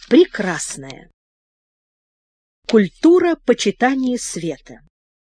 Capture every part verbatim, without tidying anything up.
Прекрасное. Культура почитания света.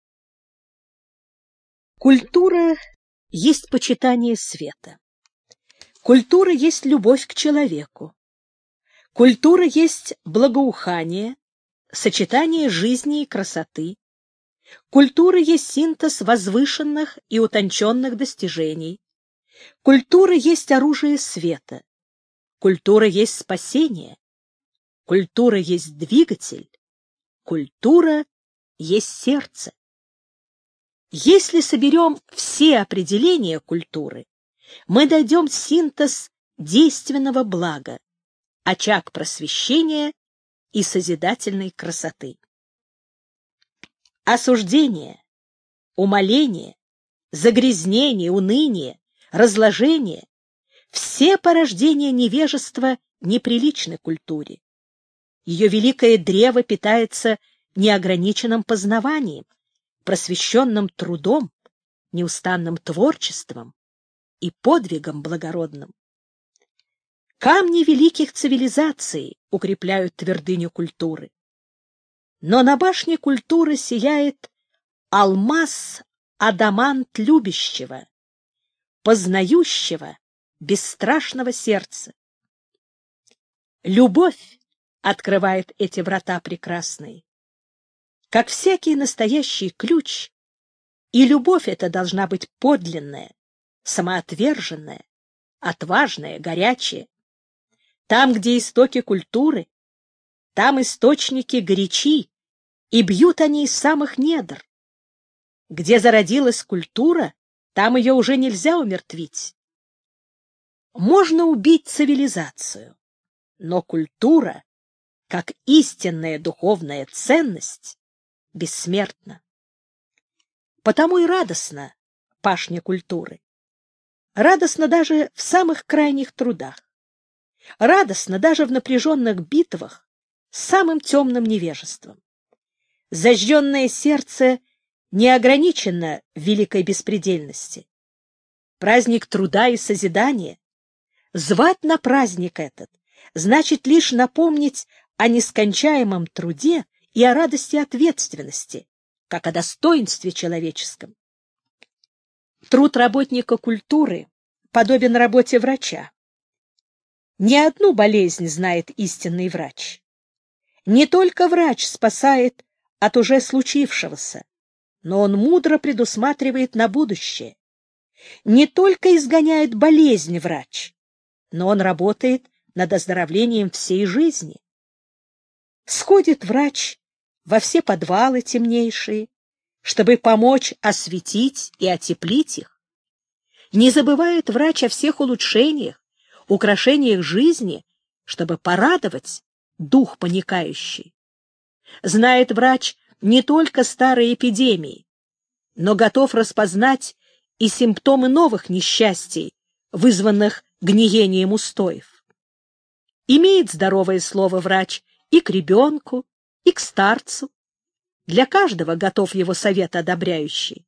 Культура есть почитание света. Культура есть любовь к человеку. Культура есть благоухание, сочетание жизни и красоты. Культура есть синтез возвышенных и утонченных достижений. Культура есть оружие света. Культура есть спасение. Культура есть двигатель. Культура есть сердце. Если соберем все определения культуры, мы дойдем синтез действенного блага, очаг просвещения и созидательной красоты. Осуждение, умаление, загрязнение, уныние, разложение — все порождения невежества неприличны культуре. Ее великое древо питается неограниченным познаванием, просвещенным трудом, неустанным творчеством и подвигом благородным. Камни великих цивилизаций укрепляют твердыню культуры. Но на башне культуры сияет алмаз адамант любящего, познающего, бесстрашного сердца. Любовь открывает эти врата прекрасные. Как всякий настоящий ключ, и любовь эта должна быть подлинная, самоотверженная, отважная, горячая. Там, где истоки культуры, там источники горячи, и бьют они из самых недр. Где зародилась культура, там ее уже нельзя умертвить. Можно убить цивилизацию, но культура, как истинная духовная ценность, бессмертна. Потому и радостна пашня культуры. Радостно даже в самых крайних трудах. Радостно даже в напряженных битвах с самым темным невежеством. Зажженное сердце не ограничено в великой беспредельности. Праздник труда и созидания. Звать на праздник этот значит лишь напомнить о нескончаемом труде и о радости ответственности, как о достоинстве человеческом. Труд работника культуры подобен работе врача. Не одну болезнь знает истинный врач. Не только врач спасает от уже случившегося, но он мудро предусматривает на будущее. Не только изгоняет болезнь врач, но он работает над оздоровлением всей жизни. Сходит врач во все подвалы темнейшие, чтобы помочь осветить и отеплить их. Не забывает врач о всех улучшениях, украшениях жизни, чтобы порадовать дух паникающий. Знает врач не только старые эпидемии, но готов распознать и симптомы новых несчастий, вызванных гниением устоев. Имеет здоровое слово врач и к ребенку, и к старцу. Для каждого готов его совет одобряющий.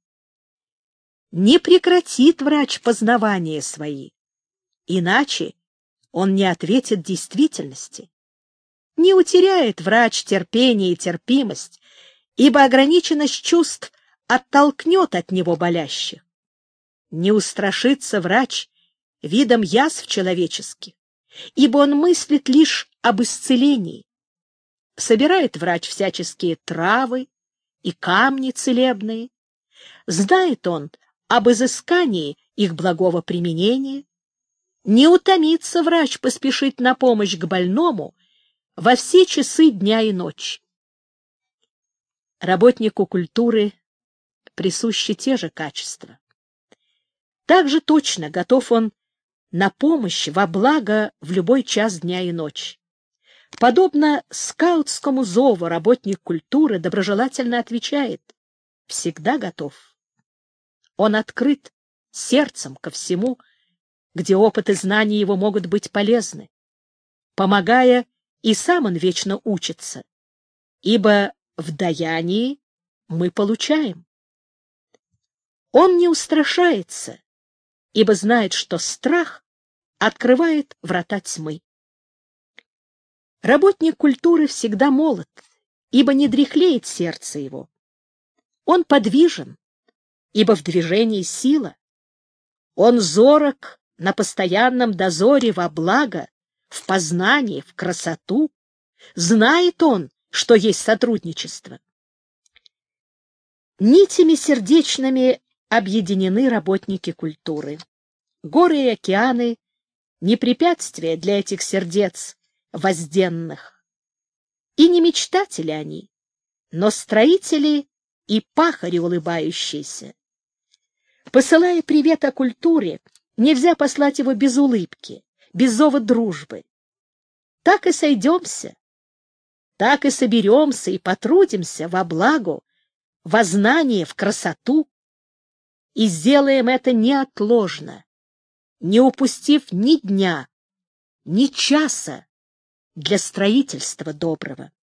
Не прекратит врач познавания свои, иначе он не ответит действительности. Не утеряет врач терпение и терпимость, ибо ограниченность чувств оттолкнет от него болящих. Не устрашится врач видом язв человеческих, ибо он мыслит лишь об исцелении. Собирает врач всяческие травы и камни целебные. Знает он об изыскании их благого применения. Не утомится врач поспешить на помощь к больному во все часы дня и ночи. Работнику культуры присущи те же качества. Так же точно готов он на помощь во благо в любой час дня и ночи. Подобно скаутскому зову работник культуры доброжелательно отвечает: всегда готов. Он открыт сердцем ко всему, где опыт и знания его могут быть полезны. Помогая, и сам он вечно учится, ибо в даянии мы получаем. Он не устрашается, ибо знает, что страх открывает врата тьмы. Работник культуры всегда молод, ибо не дряхлеет сердце его. Он подвижен, ибо в движении сила. Он зорок на постоянном дозоре во благо, в познании, в красоту. Знает он, что есть сотрудничество. Нитями сердечными объединены работники культуры. Горы и океаны — не препятствия для этих сердец возденных. И не мечтатели они, но строители и пахари улыбающиеся. Посылая привет о культуре, нельзя послать его без улыбки, без зова дружбы. Так и сойдемся, так и соберемся и потрудимся во благо, во знание, в красоту, и сделаем это неотложно, не упустив ни дня, ни часа для строительства доброго.